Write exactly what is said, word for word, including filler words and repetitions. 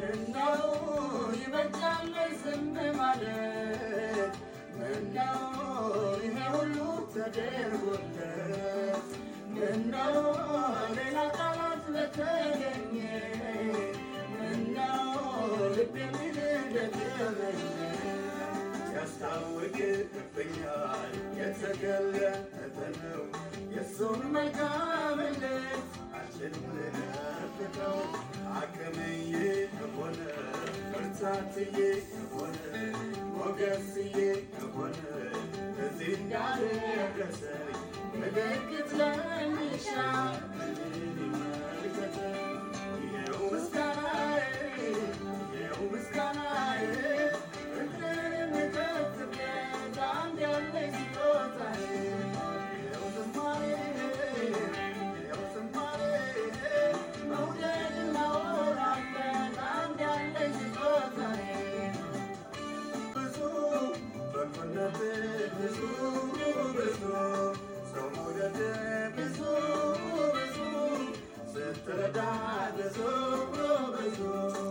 ምነው ይበጃል ዝም ማለት ምነው ይሄ ሁሉ ተደርጎለት ምነው ሌላ ቃላት በተገኘ ምነው ልቤ ምን እንደተመኘ ያስታውቅብኛል የተገለጠ ነው የሱን መልካምነት አልችልም ልደብቀው አቅምዬ ከሆነ ብርታትዬ ከሆነ ሞገስዬ ከሆነ እዚህ እንዳደረሰኝ ምልክት ለሚሻ እኔን ይመልከተኝ ይኸው ምስጋናዬ ይኸው ምስጋናዬ ፍቅርን የምከትበት አንድ ያለኝ ስጦታዬ ይኸው ዝማሬ ይኸው ዝማሬ መውደድን ላወራበት አንድ ያለኝ ስጦታዬ ብዙ በጎነት ብዙ ብዙ ሰው መውደድ ብዙ ብዙ ስትረዳ ብዙ ብዙ